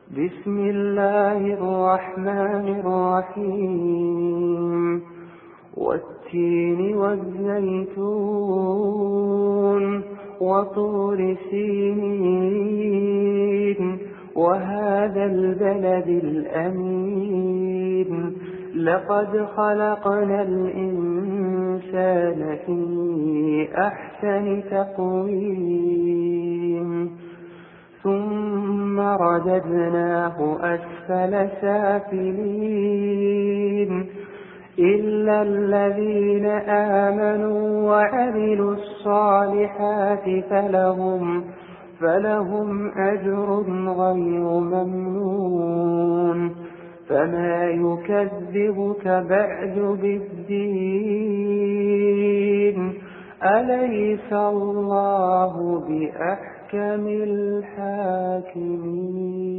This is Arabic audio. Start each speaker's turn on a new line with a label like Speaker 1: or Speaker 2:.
Speaker 1: بسم الله الرحمن الرحيم والتين والزيتون وطور سينين وهذا البلد الأمين لقد خلقنا الإنسان في أحسن تقويم ثم رددناه أسفل سافلين إلا الذين آمنوا وعملوا الصالحات فلهم أجر غير ممنون فما يكذبك بعد بالدين أليس الله بأحكم الحاكمين.